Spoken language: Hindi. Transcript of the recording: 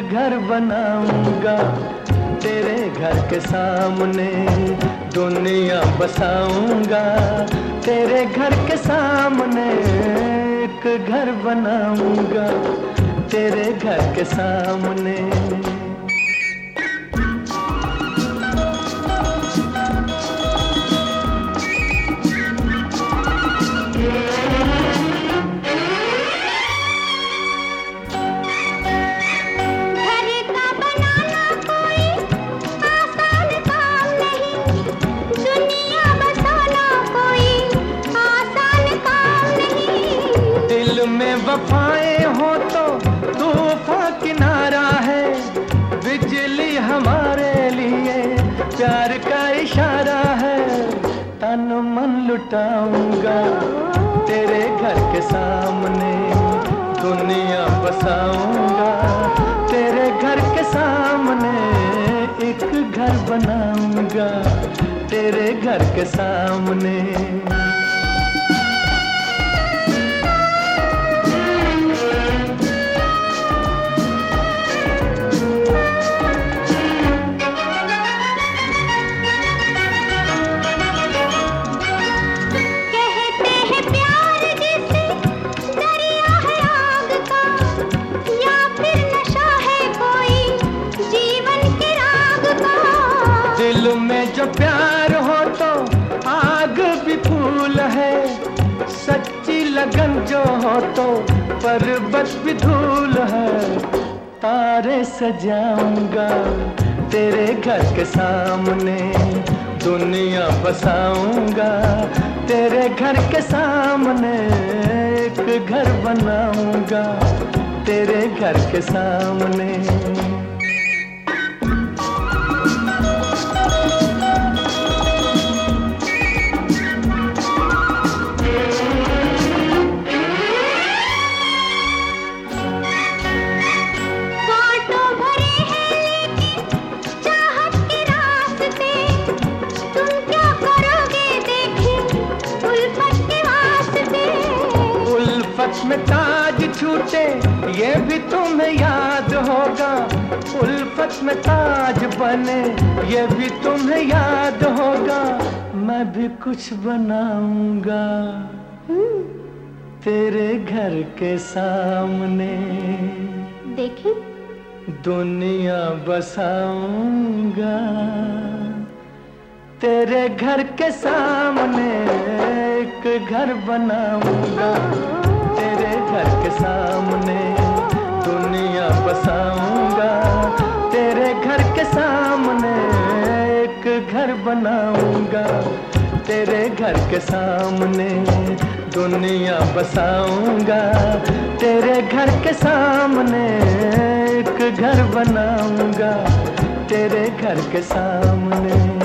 घर बनाऊंगा, तेरे घर के सामने दुनिया बसाऊंगा, तेरे घर के सामने एक घर बनाऊंगा, तेरे घर के सामने। में वफाएं हो तो तूफान किनारा है, बिजली हमारे लिए प्यार का इशारा है। तन मन लुटाऊंगा, तेरे घर के सामने दुनिया बसाऊंगा, तेरे घर के सामने एक घर बनाऊंगा, तेरे घर के सामने। दिल में जो प्यार हो तो आग भी फूल है, सच्ची लगन जो हो तो पर्वत भी धूल है। तारे सजाऊंगा, तेरे घर के सामने दुनिया बसाऊंगा, तेरे घर के सामने एक घर बनाऊंगा, तेरे घर के सामने। में ताज छूटे ये भी तुम्हें याद होगा, उल्फत में ताज बने ये भी तुम्हें याद होगा। मैं भी कुछ बनाऊंगा, तेरे घर के सामने देखी दुनिया बसाऊंगा, तेरे घर के सामने एक घर बनाऊंगा, तेरे घर के सामने दुनिया बसाऊंगा, तेरे घर के सामने एक घर बनाऊंगा, तेरे घर के सामने दुनिया बसाऊंगा, तेरे घर के सामने एक घर बनाऊंगा, तेरे घर के सामने।